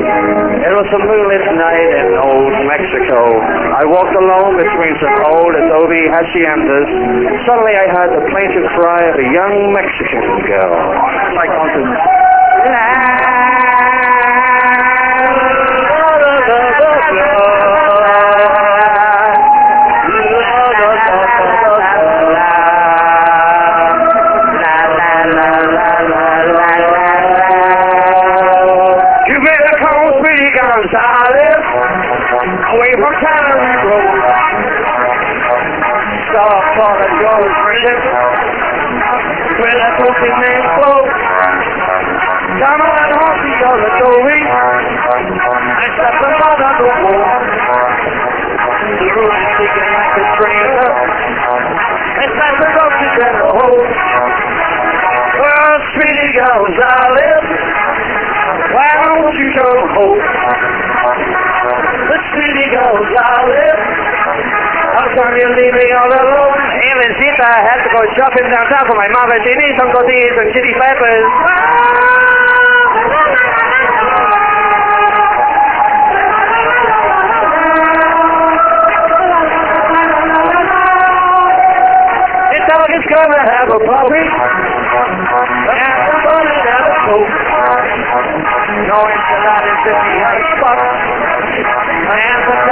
It was a moonlit night in old Mexico. I walked alone between some old adobe haciendas. Suddenly I heard the plaintive cry of a young Mexican girl. Like onto away from Cannery Road. Saw Father George Bridget where that open man float. Down on that horsey on the doorway, I slept the mother on the wall. The room is shaking like a stranger. It's like the roaches in the hole. Well, Speedy Gonzales, why don't you go home? The Speedy Gonzales, how come you leave me all alone? Hey, Lisita, I had to go shopping downtown for my mama and Denise, some godillas and chili peppers. This dog is gonna have a puppy, and the fun is have a coat. No enchiladas if he has a spot. And the